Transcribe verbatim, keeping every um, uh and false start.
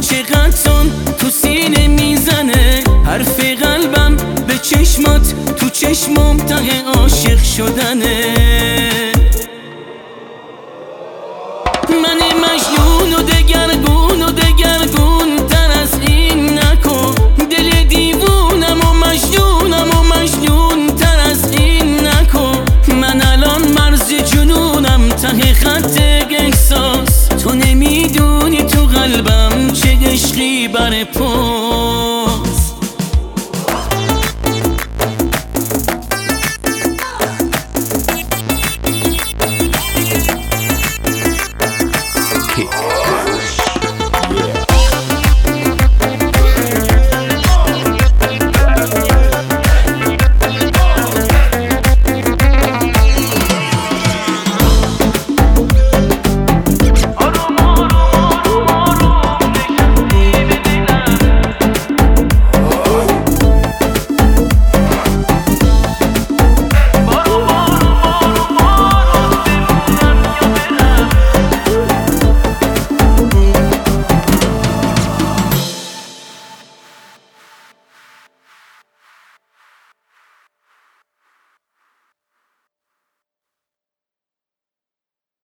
چقدر تون تو سینه میزنه حرف قلبم به چشمات تو چشمم ته عاشق شدنه من مجنون و دگرگون و دگرگون تر از این نکن دل دیوونم و مجنونم و مجنون تر از این نکن من الان مرز جنونم ته خط احساس تو نمیدونی تو قلبم چه عشقی بر پا